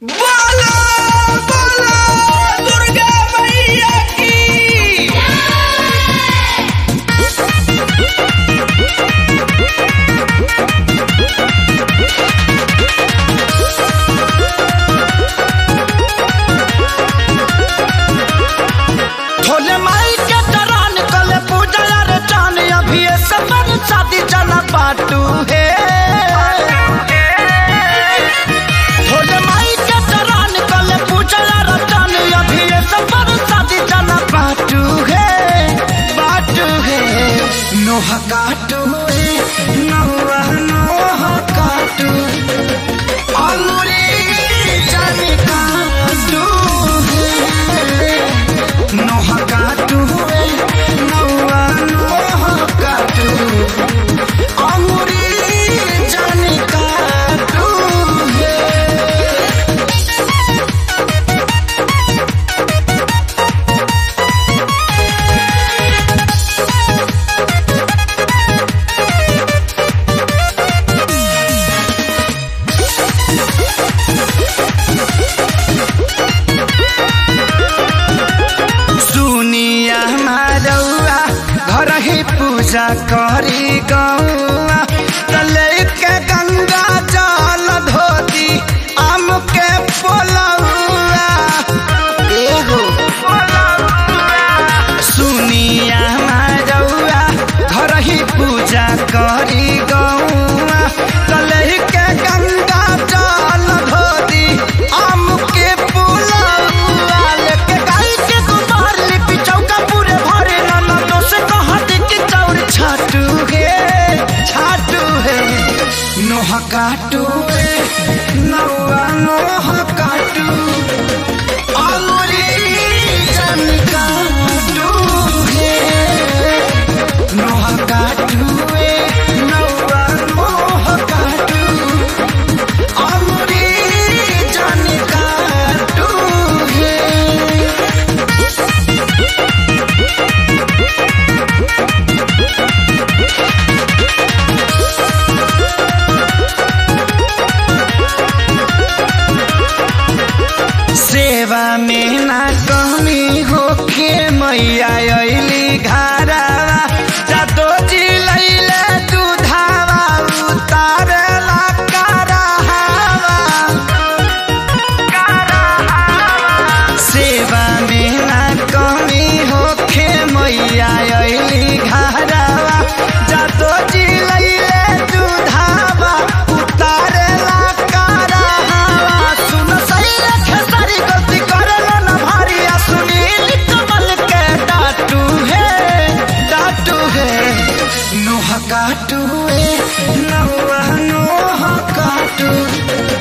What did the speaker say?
बोलो बोलो दुर्गा मैया की। भोले माई के दरान कले पूजा रे चान अभी सबन शादी चला पाटू है। भोले माई के दरान कले पूजा रे चान अभी सबन शादी चला पाटू है नोह काटू नौवा नोह काटू अंगूरी जाने काटू नोह काटू नौवा नोह काटू अंगूरी जाने काटू सुनिया मारौआ घर ही पूजा करी गौआ तले के गंगा जल धोती आम के पोलौआ एगो सुनिया मारौआ घर ही पूजा करी गौआ तले के गंगा जल धोती आम के पोलौआ लेके गाय के गोबर लिपि चौका पूरे भरे ननदों से कहत कि चौर छाटू है नोह काटू नौवा नोह काटू अंगूरी जन काटू है नोह काटू नौवा नोह काटू अंगूरी जन काटू है। सेवा में ना कमी होखे मैया अइली घरावा जादो जी लैले दूधावा उतारला कराहावा सेवा में ना कमी होखे मैया अइली घरावा जादो जी लैले दूधावा उतारला कराहावा सुन सही रखे सारी गलती करेला ना भारी आ सुनील कमल के डाटू है नोह काटू नौवा नोह काटू